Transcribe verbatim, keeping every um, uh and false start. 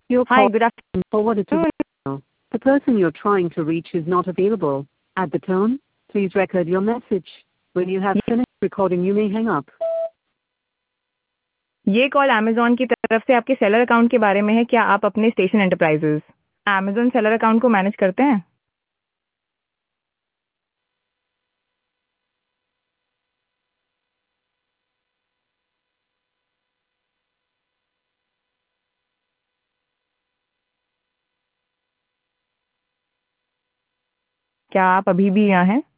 Your Hi, call good forwarded to afternoon. voicemail. The person you're trying to reach is not available. At the tone, please record your message. When you have finished recording, you may hang up. ये call Amazon की तरफ से आपके seller account के बारे में है। क्या आप अपने station enterprises Amazon seller account को मैनेज करते हैं? क्या आप अभी भी यहाँ हैं?